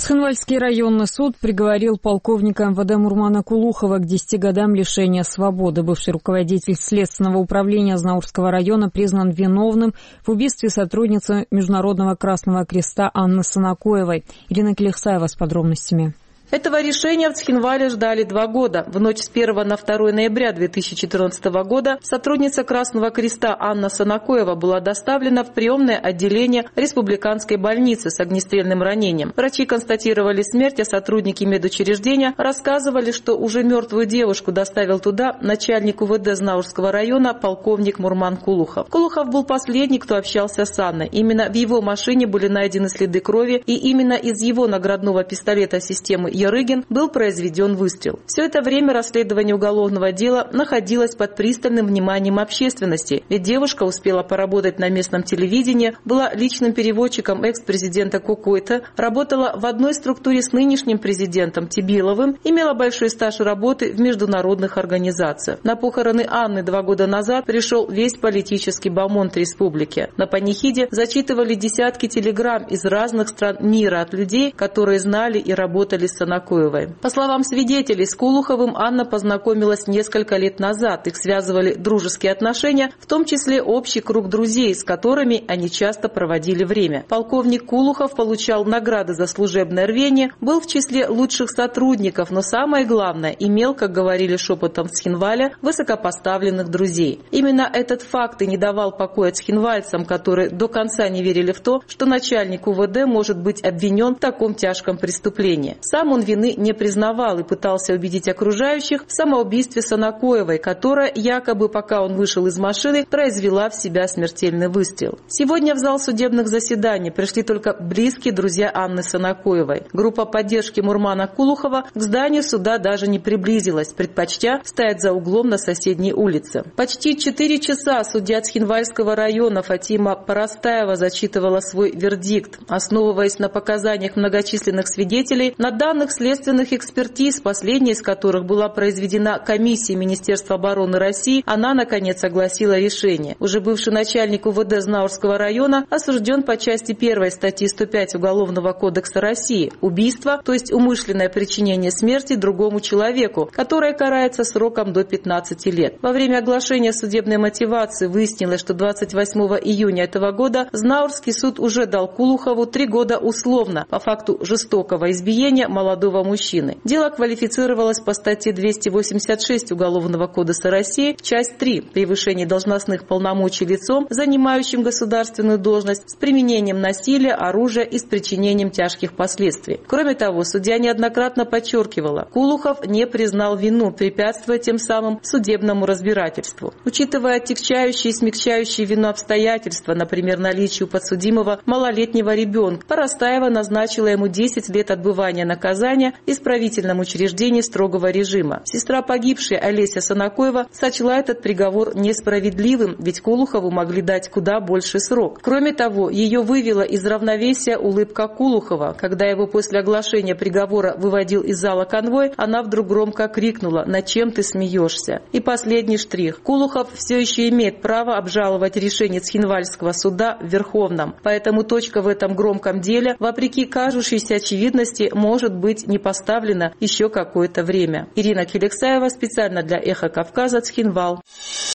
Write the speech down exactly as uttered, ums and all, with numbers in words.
Цхинвальский районный суд приговорил полковника эм вэ дэ Мурмана Кулухова к десяти годам лишения свободы. Бывший руководитель Следственного управления Азнаурского района признан виновным в убийстве сотрудницы Международного Красного Креста Анны Санакоевой. Ирина Келехсаева с подробностями. Этого решения в Цхинвале ждали два года. В ночь с первого на второе ноября две тысячи четырнадцатого года сотрудница Красного Креста Анна Санакоева была доставлена в приемное отделение республиканской больницы с огнестрельным ранением. Врачи констатировали смерть, а сотрудники медучреждения рассказывали, что уже мертвую девушку доставил туда начальник у вэ дэ Знаурского района полковник Мурман Кулухов. Кулухов был последний, кто общался с Анной. Именно в его машине были найдены следы крови, и именно из его наградного пистолета системы Ярыгин был произведен выстрел. Все это время расследование уголовного дела находилось под пристальным вниманием общественности, ведь девушка успела поработать на местном телевидении, была личным переводчиком экс-президента Кукойта, работала в одной структуре с нынешним президентом Тибиловым, имела большой стаж работы в международных организациях. На похороны Анны два года назад пришел весь политический бомонд республики. На панихиде зачитывали десятки телеграмм из разных стран мира от людей, которые знали и работали с Санакоевой. По словам свидетелей, с Кулуховым Анна познакомилась несколько лет назад. Их связывали дружеские отношения, в том числе общий круг друзей, с которыми они часто проводили время. Полковник Кулухов получал награды за служебное рвение, был в числе лучших сотрудников, но самое главное, имел, как говорили шепотом в Цхинвале, высокопоставленных друзей. Именно этот факт и не давал покоя цхинвальцам, которые до конца не верили в то, что начальник у вэ дэ может быть обвинен в таком тяжком преступлении. Сам он вины не признавал и пытался убедить окружающих в самоубийстве Санакоевой, которая якобы, пока он вышел из машины, произвела в себя смертельный выстрел. Сегодня в зал судебных заседаний пришли только близкие друзья Анны Санакоевой. Группа поддержки Мурмана Кулухова к зданию суда даже не приблизилась, предпочтя стоять за углом на соседней улице. Почти четыре часа судья Цхинвальского района Фатима Парастаева зачитывала свой вердикт, основываясь на показаниях многочисленных свидетелей, на данных следственных экспертиз, последняя из которых была произведена комиссией Министерства обороны России, она, наконец, огласила решение. Уже бывший начальник у вэ дэ Знаурского района осужден по части первой статьи сто пять Уголовного кодекса России – убийство, то есть умышленное причинение смерти другому человеку, которое карается сроком до пятнадцати лет. Во время оглашения судебной мотивации выяснилось, что двадцать восьмого июня этого года Знаурский суд уже дал Кулухову три года условно по факту жестокого избиения молодого мужчины. Дело квалифицировалось по статье двести восемьдесят шесть Уголовного кодекса России, часть три – превышение должностных полномочий лицом, занимающим государственную должность, с применением насилия, оружия и с причинением тяжких последствий. Кроме того, судья неоднократно подчеркивала, Кулухов не признал вину, препятствуя тем самым судебному разбирательству. Учитывая отягчающие и смягчающие вину обстоятельства, например, наличие у подсудимого малолетнего ребенка, Парастаева назначила ему десять лет отбывания наказания в исправительном учреждении строгого режима. Сестра погибшей Олеся Санакоева сочла этот приговор несправедливым, ведь Кулухову могли дать куда больший срок. Кроме того, ее вывела из равновесия улыбка Кулухова. Когда его после оглашения приговора выводил из зала конвой, она вдруг громко крикнула: «Над чем ты смеешься?» И последний штрих. Кулухов все еще имеет право обжаловать решение Цхинвальского суда в Верховном. Поэтому точка в этом громком деле, вопреки кажущейся очевидности, может быть не поставлена еще какое-то время. Ирина Келехсаева специально для Эхо Кавказа, Цхинвал.